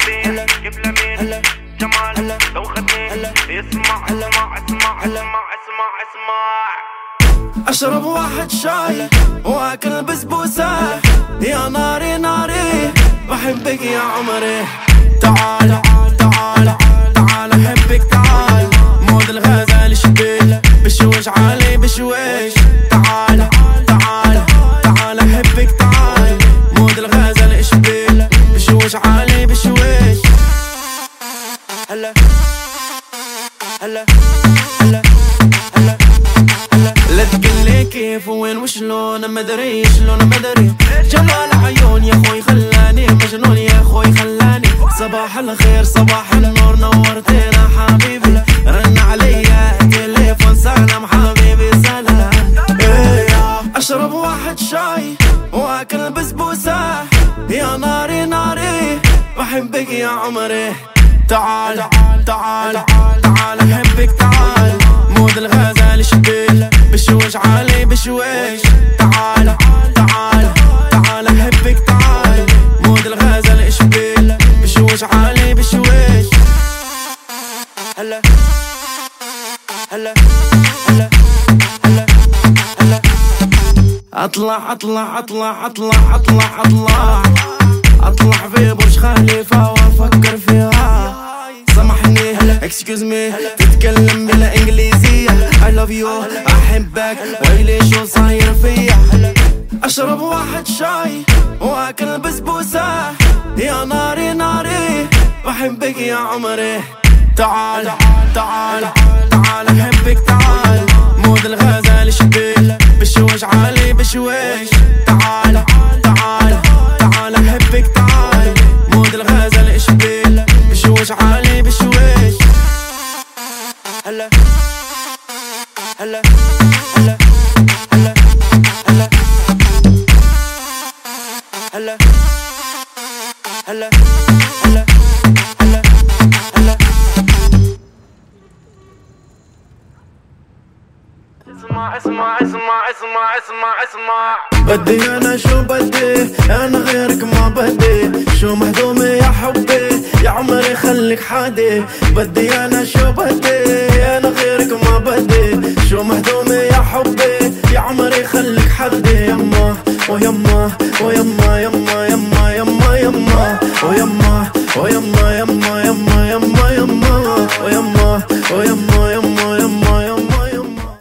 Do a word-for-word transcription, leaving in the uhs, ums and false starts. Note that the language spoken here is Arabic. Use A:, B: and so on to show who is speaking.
A: يبلمين يبلمين جمال لو خدني اسمع اسمع اسمع اسمع اسمع اسمع.
B: اشرب واحد شاي واكل بسبوسة، يا ناري ناري بحبك يا عمري. تعال تعال تعال احبك تعال، مود الغزال شبيل بشوش علي بشويش. تعال تعال تعال احبك تعال، مود الغزال شبيل بشوش علي بشويش. هلا هلا هلا هلا هلا. لا تقلي كيف وين وشلون مدري شلون مدري، جمال عيون يا خوي خلاني مجنون يا خوي خلاني. صباح الخير صباح النور نورتنا حبيبي، رن عليا تليفون سلام حبيبي سلام. اشرب واحد شاي واكل بسبوسة، يا ناري ناري بحبك يا عمري. تعال تعال تعال احبك تعال، مود الغزال شبيل بشوش علي بشويش. تعال تعال تعال احبك تعال، مود الغزال شبيل بشوش علي بشويش. هلا هلا هلا هلا هلا. اطلع اطلع اطلع اطلع اطلع اطلع اطلع في برج خليفة وافكر فيها. سامحني اكسكيوز مي تتكلم بلا انجليزية، I love you احبك ويلي شو صاير فيا. اشرب واحد شاي واكل بسبوسة، يا ناري ناري بحبك يا عمري. تعال تعال تعال احبك تعال، مود الغزال شبيل بشوش علي بشويش. تعال تعال تعال احبك تعال، مود الغزال شبيل بشوش علي بشويش. هلا هلا هلا هلا هلا هلا هلا هلا هلا هلا. اسمع اسمع اسمع اسمع اسمع اسمع. بدي انا شو بدي انا غيرك ما بدي، شو مهضومي يا حبي يا عمري خليك حادي. بدي انا شو بدي انا غيرك ما بدي، شو مهضومي